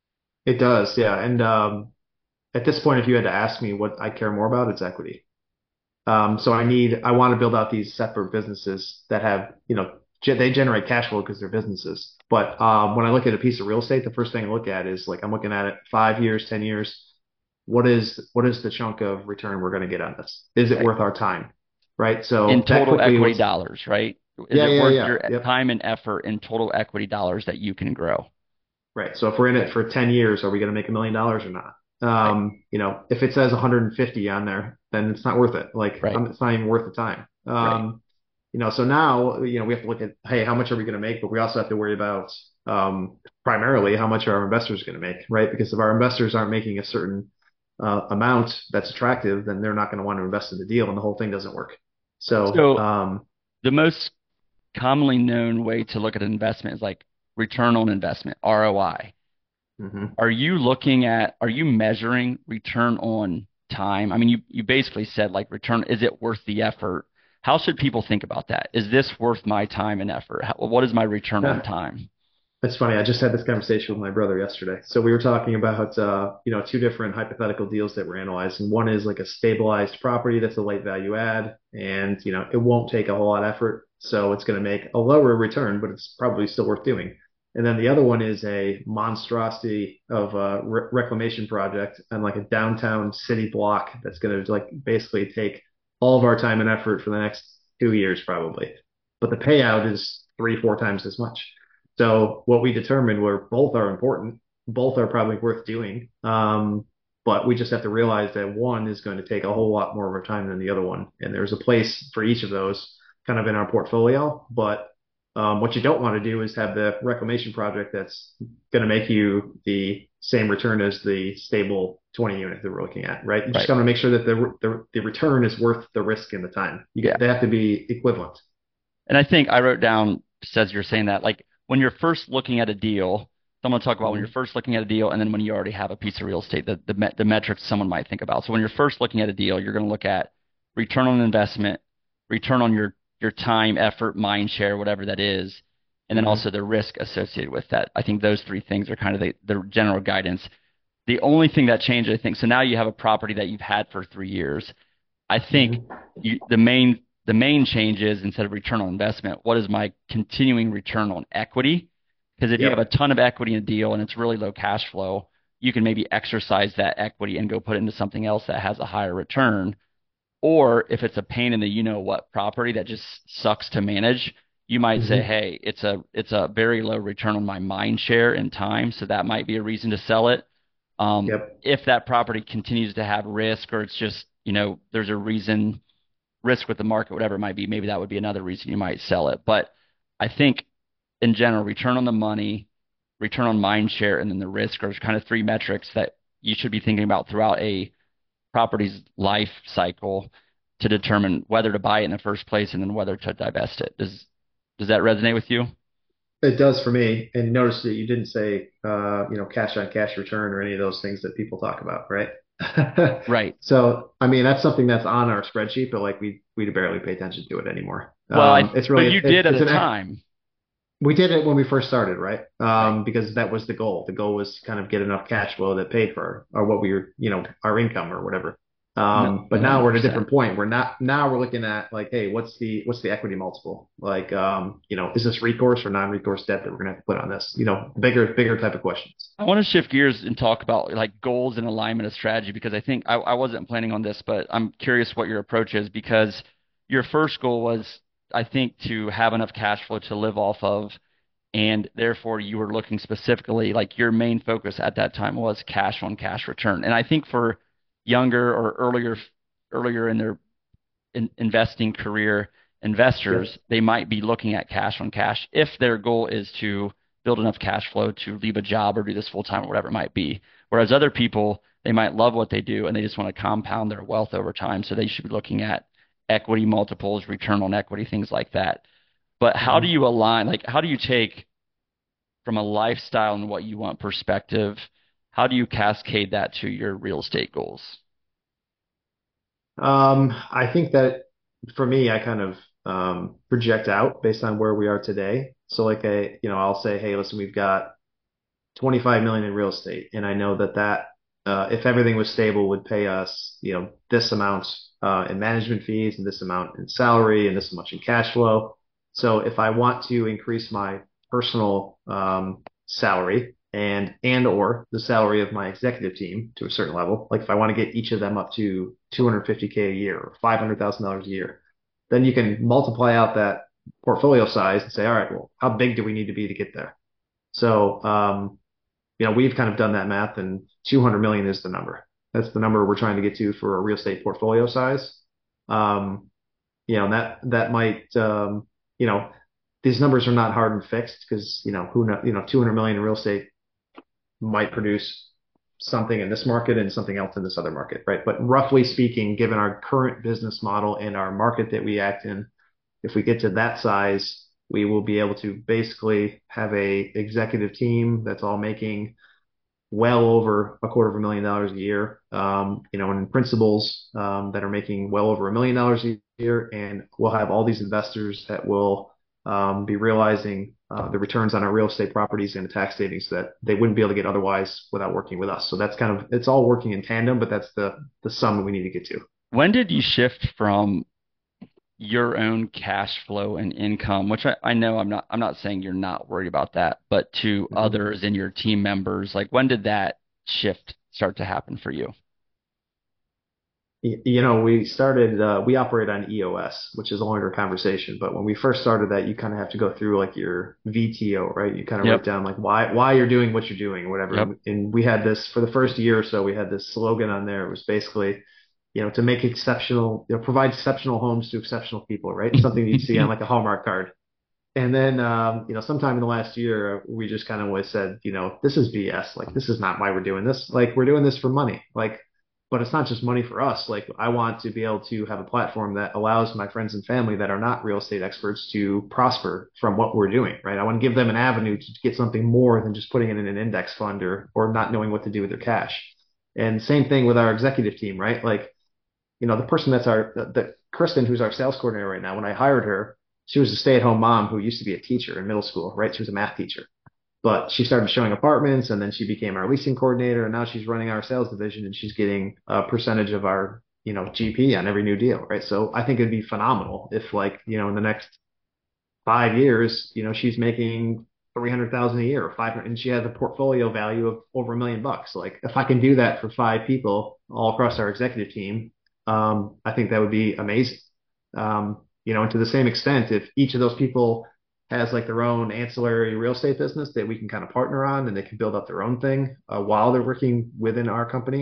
It does, yeah. And um, at this point, if you had to ask me what I care more about, it's equity. Um, so I need, I want to build out these separate businesses that have, you know, ge- they generate cash flow because they're businesses. But um, when I look at a piece of real estate, the first thing I look at is like I'm looking at it five years, ten years. What is what is the chunk of return we're going to get on this? Is it
Right.
worth our time? Right.
In
So that
total
quickly,
equity
what's
dollars, right? Is
yeah,
it
yeah,
worth
yeah,
your
yep.
time and effort in total equity dollars that you can grow?
Right. So if we're in it for ten years, are we going to make a million dollars or not?
Right.
Um, you know, if it says one hundred fifty on there, then it's not worth it. Like,
Right.
I'm, it's not even worth the time.
Right.
Um, you know, so now, you know, we have to look at, hey, how much are we going to make? But we also have to worry about, um, primarily how much are our investors going to make, right? Because if our investors aren't making a certain, uh, amount that's attractive, then they're not going to want to invest in the deal and the whole thing doesn't work. So,
So
um,
the most commonly known way to look at an investment is like return on investment, R O I.
mhm.
Are you looking at, are you measuring return on time? I mean, you, you basically said like return, is it worth the effort? How should people think about that? Is this worth my time and effort? How, what is my return on time?
It's funny. I just had this conversation with my brother yesterday. So we were talking about, uh, you know, two different hypothetical deals that we're analyzing. One is like a stabilized property that's a late value add, and you know, it won't take a whole lot of effort, so it's going to make a lower return, but it's probably still worth doing. And then the other one is a monstrosity of a re reclamation project and like a downtown city block that's going to like basically take all of our time and effort for the next two years probably, but the payout is three, four times as much. So what we determined were both are important, both are probably worth doing. Um, but we just have to realize that one is going to take a whole lot more of our time than the other one. And there's a place for each of those kind of in our portfolio. But um, what you don't want to do is have the reclamation project that's going to make you the same return as the stable twenty unit that we're looking at, right? You just
Right.
got to make sure that the, the the return is worth the risk and the time. You
Yeah.
get, they have to be equivalent.
And I think I wrote down, says you're saying that, like when you're first looking at a deal, so I'm going to talk about when you're
Mhm.
first looking at a deal and then when you already have a piece of real estate, the, the, me- the metrics someone might think about. So when you're first looking at a deal, you're going to look at return on investment, return on your, your time, effort, mind share, whatever that is, and then
Mhm.
also the risk associated with that. I think those three things are kind of the, the general guidance. The only thing that changed, I think, so now you have a property that you've had for three years. I think
Mhm.
you, the main the main change is instead of return on investment, what is my continuing return on equity? Because if you have a
Yep.
ton of equity in a deal and it's really low cash flow, you can maybe exercise that equity and go put it into something else that has a higher return. Or if it's a pain in the you know what property that just sucks to manage, you might say,
Mhm.
hey, it's a it's a very low return on my mind share and time, so that might be a reason to sell it. Um,
Yep.
if that property continues to have risk or it's just you know, there's a reason, risk with the market, whatever it might be, maybe that would be another reason you might sell it. But I think in general, return on the money, return on mind share, and then the risk are kind of three metrics that you should be thinking about throughout a property's life cycle to determine whether to buy it in the first place and then whether to divest it. Does does that resonate with you?
It does for me. And notice that you didn't say, uh, you know, cash on cash return or any of those things that people talk about, right?
Right.
So, I mean, that's something that's on our spreadsheet, but like we we barely pay attention to it anymore.
Well, I
Um, it's
but
really
you
it,
did at
it's
the
an
time.
we did it when we first started, right?
Right.
Um, because that was the goal. The goal was to kind of get enough cash flow that paid for or what we were, you know, our income or whatever.
No,
Um, but now we're at a
one hundred percent.
different point. We're not now we're looking at like, hey, what's the what's the equity multiple? Like, um, you know, is this recourse or non-recourse debt that we're gonna have to put on this? You know, bigger bigger type of questions.
I want to shift gears and talk about like goals and alignment of strategy because I think I, I wasn't planning on this, but I'm curious what your approach is because your first goal was, I think, to have enough cash flow to live off of, and therefore you were looking specifically like your main focus at that time was cash on cash return. And I think for younger or earlier earlier in their in, investing career
Yep.
investors, they might be looking at cash on cash if their goal is to build enough cash flow to leave a job or do this full time or whatever it might be. Whereas other people, they might love what they do and they just want to compound their wealth over time. So they should be looking at equity multiples, return on equity, things like that. But how do
Mhm.
you align? Like, how do you take from a lifestyle and what you want perspective? How do you cascade that to your real estate goals?
Um, I think that for me, I kind of um, project out based on where we are today. So like I, you know, I'll say, hey, listen, we've got twenty-five million in real estate, and I know that that uh, if everything was stable, would pay us, you know, this amount uh, in management fees and this amount in salary and this much in cash flow. So if I want to increase my personal um, salary and and or the salary of my executive team to a certain level, like if I want to get each of them up to two hundred fifty k a year or five hundred thousand dollars a year, then you can multiply out that portfolio size and say, all right, well, how big do we need to be to get there? So, um, you know, we've kind of done that math and two hundred million is the number. That's the number we're trying to get to for a real estate portfolio size. Um, you know, that that might, um, you know, these numbers are not hard and fixed because, you know, who know, you know, two hundred million in real estate might produce something in this market and something else in this other market, right? But roughly speaking, given our current business model and our market that we act in, if we get to that size, we will be able to basically have a executive team that's all making well over a quarter of a million dollars a year, um, you know, and principals um, that are making well over a million dollars a year, and we'll have all these investors that will um, be realizing uh, the returns on our real estate properties and the tax savings that they wouldn't be able to get otherwise without working with us. So that's kind of it's all working in tandem, but that's the the sum that we need to get to.
When did you shift from your own cash flow and income, which I, I know I'm not I'm not saying you're not worried about that, but to
Mhm.
others and your team members, like when did that shift start to happen for you?
You know, we started, uh, we operate on E O S, which is a longer conversation. But when we first started that, you kind of have to go through like your V T O, right? You kind of write
Yep.
down like why, why you're doing what you're doing or
Yep.
whatever. And we had this for the first year or so, we had this slogan on there. It was basically, you know, to make exceptional, you know, provide exceptional homes to exceptional people, right? Something you'd see on like a Hallmark card. And then, um, you know, sometime in the last year, we just kind of always said, you know, this is B S. Like, this is not why we're doing this. Like, we're doing this for money. Like, but it's not just money for us. Like, I want to be able to have a platform that allows my friends and family that are not real estate experts to prosper from what we're doing, right? I want to give them an avenue to get something more than just putting it in an index fund or or not knowing what to do with their cash. And same thing with our executive team, right? Like, you know, the person that's our, the, the Kristen, who's our sales coordinator right now, when I hired her, she was a stay-at-home mom who used to be a teacher in middle school, right? She was a math teacher, but she started showing apartments and then she became our leasing coordinator and now she's running our sales division and she's getting a percentage of our, you know, G P on every new deal, right? So I think it'd be phenomenal if like, you know, in the next five years, you know, she's making three hundred thousand a year or five hundred, and she has a portfolio value of over a million bucks. Like if I can do that for five people all across our executive team, um, I think that would be amazing. Um, you know, and to the same extent, if each of those people has like their own ancillary real estate business that we can kind of partner on and they can build up their own thing uh, while they're working within our company,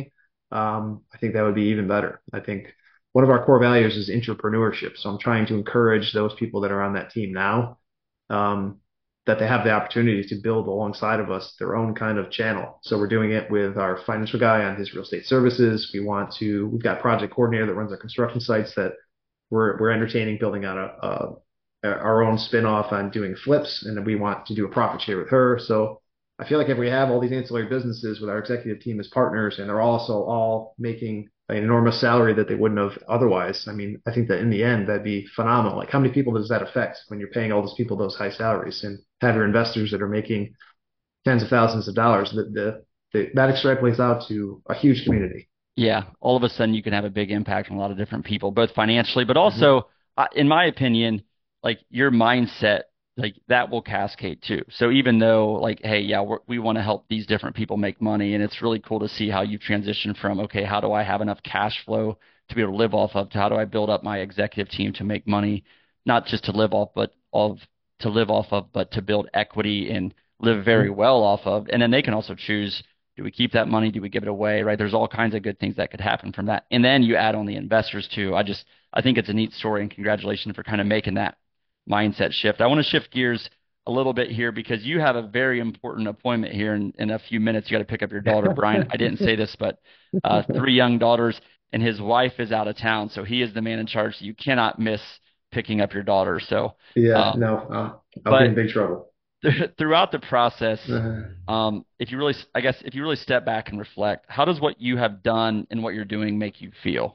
um, I think that would be even better. I think one of our core values is entrepreneurship. So I'm trying to encourage those people that are on that team now, um, that they have the opportunity to build alongside of us their own kind of channel. So we're doing it with our financial guy on his real estate services. We want to, we've got project coordinator that runs our construction sites that we're, we're entertaining building out a, a our own spin-off on doing flips, and then we want to do a profit share with her. So I feel like if we have all these ancillary businesses with our executive team as partners, and they're also all making an enormous salary that they wouldn't have otherwise, I mean, I think that in the end, that'd be phenomenal. Like, how many people does that affect when you're paying all those people those high salaries and have your investors that are making tens of thousands of dollars? That the, the, that extrapolates out to a huge community.
Yeah, all of a sudden you can have a big impact on a lot of different people, both financially, but
Mm-hmm.
also, uh, in my opinion, like your mindset, like that will cascade too. So even though, like, hey, yeah, we're, we want to help these different people make money, and it's really cool to see how you've transitioned from, okay, how do I have enough cash flow to be able to live off of, to how do I build up my executive team to make money, not just to live off, but of to live off of, but to build equity and live very
Mm-hmm.
well off of, and then they can also choose, do we keep that money? Do we give it away? Right? There's all kinds of good things that could happen from that. And then you add on the investors too. I just I think it's a neat story, and congratulations for kind of making that mindset shift. I want to shift gears a little bit here because you have a very important appointment here in, in a few minutes. You got to pick up your daughter, Brian. I didn't say this, but uh, three young daughters, and his wife is out of town, so he is the man in charge. So you cannot miss picking up your daughter. So,
Yeah,
um,
no, um, I'll be in
but
big trouble.
throughout the process,
Uh,
um, if you really, I guess, if you really step back and reflect, how does what you have done and what you're doing make you feel?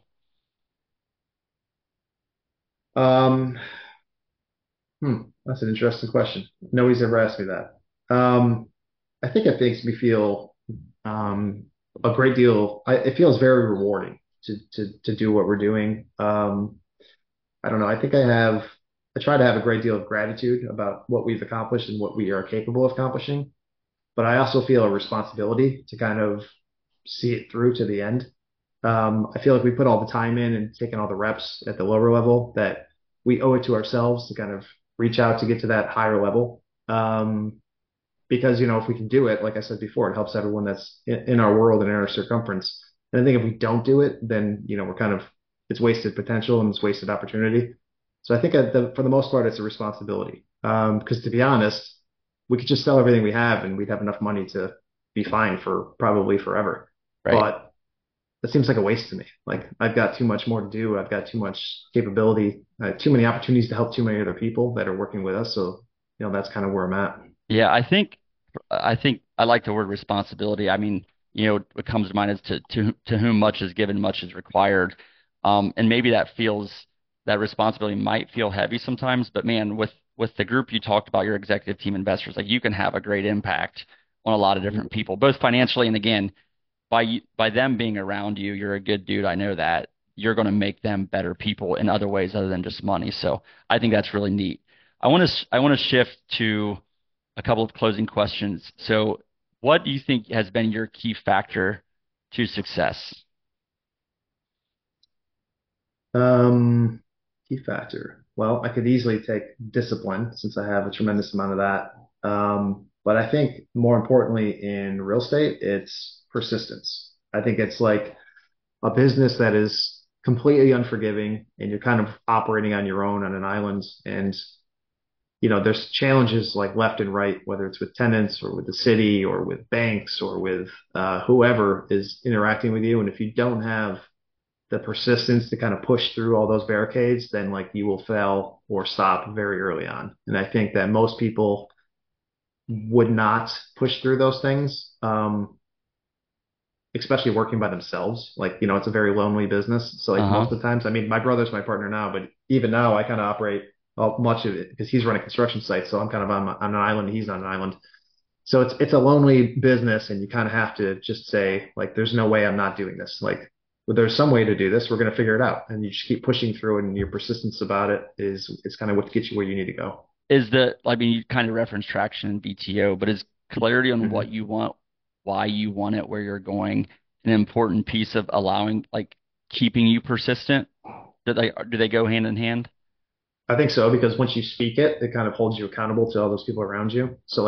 um, Hmm, that's an interesting question. Nobody's ever asked me that. Um, I think it makes me feel um, a great deal. I, it feels very rewarding to to to do what we're doing. Um, I don't know. I think I have. I try to have a great deal of gratitude about what we've accomplished and what we are capable of accomplishing. But I also feel a responsibility to kind of see it through to the end. Um, I feel like we put all the time in and taken all the reps at the lower level that we owe it to ourselves to kind of reach out to get to that higher level. Um, because, you know, if we can do it, like I said before, it helps everyone that's in, in our world and in our circumference. And I think if we don't do it, then, you know, we're kind of, it's wasted potential and it's wasted opportunity. So I think at the, for the most part, it's a responsibility. Um, because to be honest, we could just sell everything we have and we'd have enough money to be fine for probably forever.
Right.
But that seems like a waste to me. Like I've got too much more to do. I've got too much capability, uh, too many opportunities to help too many other people that are working with us. So, you know, that's kind of where I'm at.
Yeah, I think, I think I like the word responsibility. I mean, you know, what comes to mind is to to to whom much is given, much is required. Um, and maybe that feels that responsibility might feel heavy sometimes, but man, with with the group you talked about, your executive team investors, like you can have a great impact on a lot of different people, both financially and again, by you- by them being around you, you're a good dude. I know that you're going to make them better people in other ways other than just money. So I think that's really neat. I want to I want to shift to a couple of closing questions. So, what do you think has been your key factor to success?
Um, Key factor. Well, I could easily take discipline since I have a tremendous amount of that. Um, but I think more importantly in real estate, it's persistence. I think it's like a business that is completely unforgiving and you're kind of operating on your own on an island. And, you know, there's challenges like left and right, whether it's with tenants or with the city or with banks or with uh, whoever is interacting with you. And if you don't have the persistence to kind of push through all those barricades, then like you will fail or stop very early on. And I think that most people would not push through those things. Um, especially working by themselves. Like, you know, it's a very lonely business. So like
Uh-huh.
most of the times, I mean, my brother's my partner now, but even now I kind of operate well, much of it because he's running construction sites. So I'm kind of on, on an island. He's on an island. So it's, it's a lonely business and you kind of have to just say like, there's no way I'm not doing this. Like, well, there's some way to do this. We're going to figure it out. And you just keep pushing through it and your persistence about it is, is kind of what gets you where you need to go.
Is the, I mean, you kind of reference traction in B T O, but is clarity on what
Mhm.
you want, why you want it, where you're going, an important piece of allowing, like, keeping you persistent? Do they do they go hand in hand?
I think so because once you speak it, it kind of holds you accountable to all those people around you. So like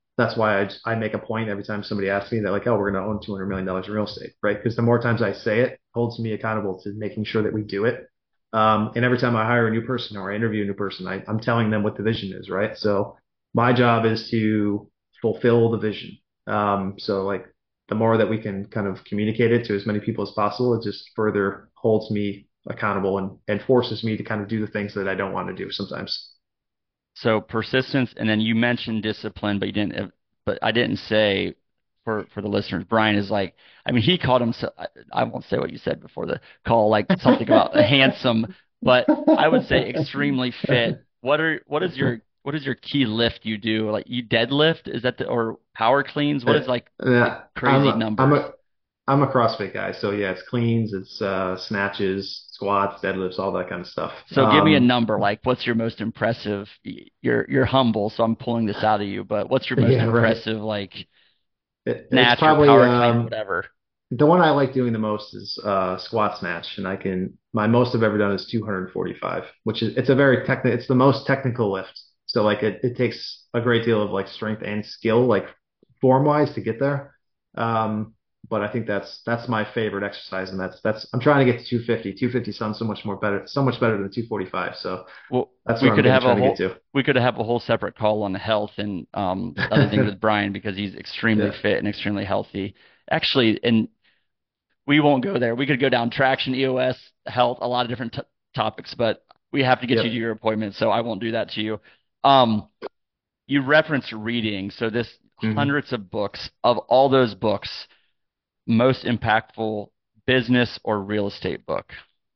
that's why I, I make a point every time somebody asks me that, like, oh, we're going to own two hundred million dollars in real estate, right? Because the more times I say it, it holds me accountable to making sure that we do it. Um, and every time I hire a new person or I interview a new person, I, I'm telling them what the vision is, right? So my job is to fulfill the vision. Um, so like the more that we can kind of communicate it to as many people as possible, it just further holds me accountable and, and forces me to kind of do the things that I don't want to do sometimes.
So persistence, and then you mentioned discipline, but you didn't. But I didn't say for for the listeners. Brian is like, I mean, he called himself. I, I won't say what you said before the call, like something about a handsome, but I would say extremely fit. What are what is your what is your key lift you do? Like you deadlift? Is that the or power cleans? What is like the
Yeah, I'm
crazy
a, I'm
numbers?
a I'm a CrossFit guy, so yeah, it's cleans, it's uh, snatches, squats, deadlifts, all that kind of stuff.
So give me a
Um,
number. Like, what's your most impressive? You're you're humble, so I'm pulling this out of you. But what's your most
yeah, right.
impressive, like
It, it's
snatch or
probably
power clean or
um,
whatever?
the one I like doing the most is uh, squat snatch, and I can my most I've ever done is two hundred forty-five, which is it's a very technical. It's the most technical lift. So like it, it takes a great deal of like strength and skill, like form wise, to get there. Um, but I think that's that's my favorite exercise, and that's that's I'm trying to get to two fifty. two fifty sounds so much more better, so much better than two forty-five. So
Well,
that's
we
where I'm
could
getting
have a
trying to get
whole
to.
we could have a whole separate call on health and um other things with Brian because he's extremely
Yeah,
fit and extremely healthy. Actually, and we won't go there. We could go down traction, E O S, health, a lot of different t- topics, but we have to get you to
yep.
your appointment, so I won't do that to you. Um, you referenced reading, so this
hmm
hundreds of books. Of all those books, most impactful business or real estate book?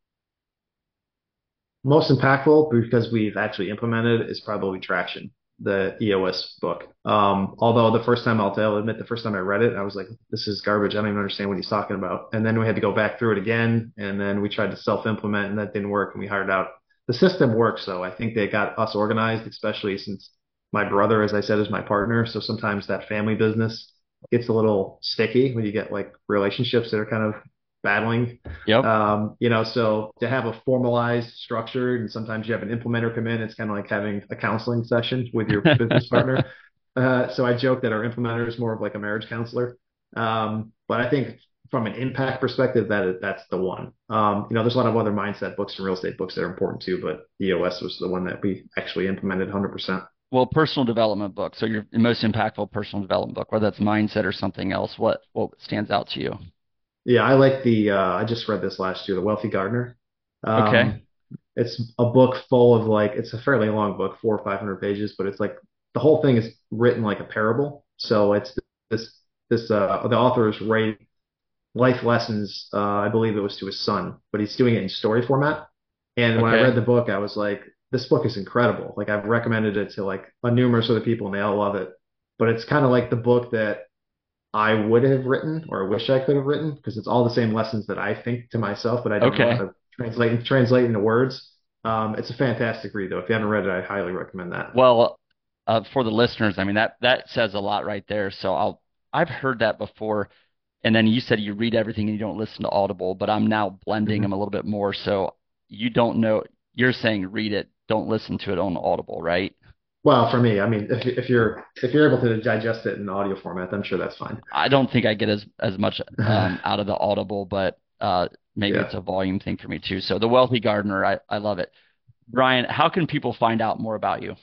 Most impactful because we've actually implemented is probably Traction, the E O S book. Um, although the first time I'll tell, admit the first time I read it, I was like, this is garbage. I don't even understand what he's talking about. And then we had to go back through it again, and then we tried to self-implement, and that didn't work, and we hired out. The system works, though. I think they got us organized, especially since my brother, as I said, is my partner. So sometimes that family business gets a little sticky when you get like relationships that are kind of battling.
Yep.
Um, you know, so to have a formalized structure, and sometimes you have an implementer come in, it's kind of like having a counseling session with your business partner. Uh, so I joke that our implementer is more of like a marriage counselor. Um, but I think from an impact perspective, that that's the one. Um, you know, there's a lot of other mindset books and real estate books that are important too, but E O S was the one that we actually implemented one hundred percent.
Well, personal development book. So your most impactful personal development book, whether that's mindset or something else, what what stands out to you?
Yeah, I like the. Uh, I just read this last year, The Wealthy Gardener.
Okay.
Um, It's a book full of like it's a fairly long book, four or five hundred pages, but it's like the whole thing is written like a parable. So it's this this uh the author is writing life lessons. Uh, I believe it was to his son, but he's doing it in story format. And when I read
Okay.
the book, I was like, this book is incredible. Like I've recommended it to like a numerous other people, and they all love it. But it's kind of like the book that I would have written or wish I could have written because it's all the same lessons that I think to myself, but I don't know how
Okay.
to translate translate into words. Um, it's a fantastic read though. If you haven't read it, I highly recommend that.
Well, uh, for the listeners, I mean that that says a lot right there. So I'll I've heard that before. And then you said you read everything and you don't listen to Audible, but I'm now blending them
hmm
a little bit more. So you don't know. You're saying read it, don't listen to it on Audible, right?
Well, for me, I mean, if if you're if you're able to digest it in audio format, I'm sure that's fine.
I don't think I get as as much um, out of the Audible, but uh, maybe it's
Yeah.
a volume thing for me too. So The Wealthy Gardener, I, I love it. Brian, how can people find out more about you?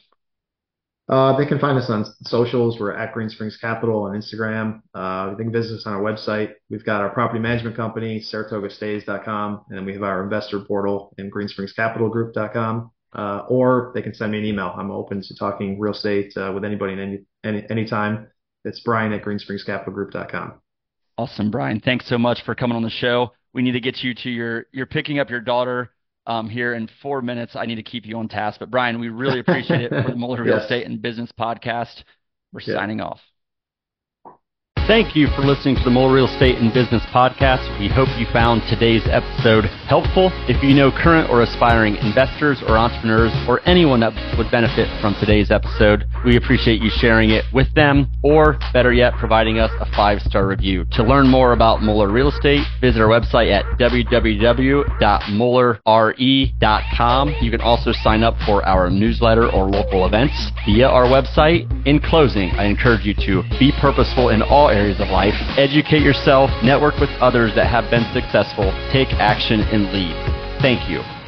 Uh, they can find us on socials. We're at Green Springs Capital on Instagram. Uh, they can visit us on our website. We've got our property management company, saratoga stays dot com, and then we have our investor portal in green springs capital group dot com. Uh, or they can send me an email. I'm open to talking real estate uh, with anybody in any, any anytime. It's Brian at green springs capital group dot com.
Awesome, Brian. Thanks so much for coming on the show. We need to get you to your you're picking up your daughter um, here in four minutes. I need to keep you on task. But Brian, we really appreciate it for the Muller Real
Yes.
Estate and Business Podcast. We're
Yeah.
signing off. Thank you for listening to the Moeller Real Estate and Business Podcast. We hope you found today's episode helpful. If you know current or aspiring investors or entrepreneurs or anyone that would benefit from today's episode, we appreciate you sharing it with them, or better yet, providing us a five-star review. To learn more about Moeller Real Estate, visit our website at w w w dot moeller r e dot com. You can also sign up for our newsletter or local events via our website. In closing, I encourage you to be purposeful in all areas of life, educate yourself, network with others that have been successful, take action, and lead. Thank you.